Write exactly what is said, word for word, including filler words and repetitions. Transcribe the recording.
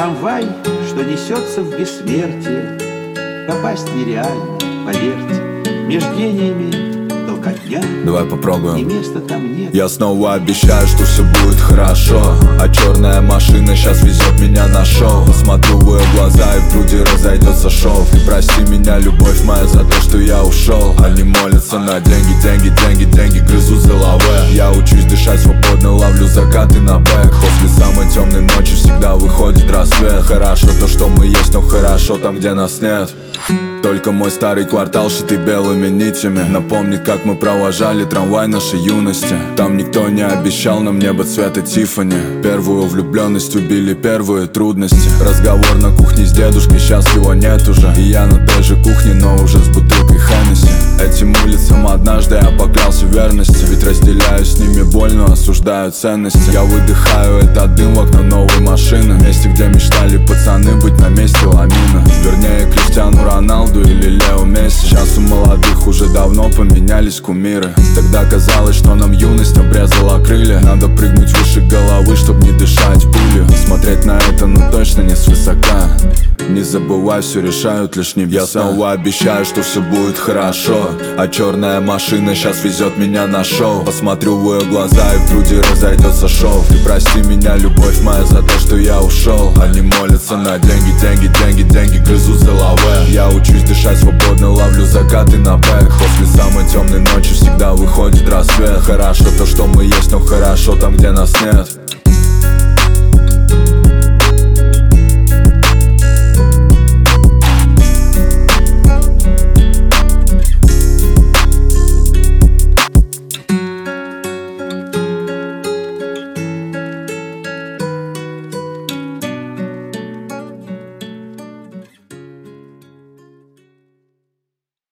Трамвай, что несется в бессмертие, попасть нереально, поверьте. Между гениями толкотня, давай попробуем. и места там нет. Я снова обещаю, что все будет хорошо, а черная машина сейчас везет меня на шоу. Смотрю в ее глаза и в груди разойдется шов. Ты прости меня, любовь моя, за то, что я ушел. Они молятся на деньги, деньги, деньги, деньги, грызу за лаве. Я учусь дышать свободно, ловлю закаты на бэк. После самой темной ночи всегда выходит рассвет. Хорошо то, что мы есть, но хорошо там, где нас нет. Только мой старый квартал, шитый белыми нитями, напомнит, как мы провожали трамвай нашей юности. Там никто не обещал нам небо цвета Тиффани. Первую влюбленность убили первые трудности. Разговор на кухне с дедушкой, сейчас его нет уже. И я на той же кухне, но уже с бутылкой Хеннесси. Этим улицам однажды я поклялся верности, ведь разделяю с ними боль, но осуждаю ценности. Я выдыхаю этот дым в окно новой машины, в месте, где мечтали пацаны быть на месте Ламина. Вернее, Криштиану Роналду или Лео Месси. Сейчас у молодых уже давно поменялись кумиры. Тогда казалось, что нам юность обрезала крылья. Надо прыгнуть выше головы, чтоб не дышать пылью. Смотреть на это, ну точно не свысока. Не забывай, все решают лишь небеса. Я снова обещаю, что все будет хорошо, а черная машина сейчас везет меня на шоу. Посмотрю в ее глаза и в груди разойдется шов. Ты прости меня, любовь моя, за то, что я ушел. Они молятся на деньги, деньги, деньги, деньги, грызу за лаве. Я учусь дышать свободно, ловлю закаты на бэк. После самой темной ночи всегда выходит рассвет. Хорошо то, что мы есть, но хорошо там, где нас нет.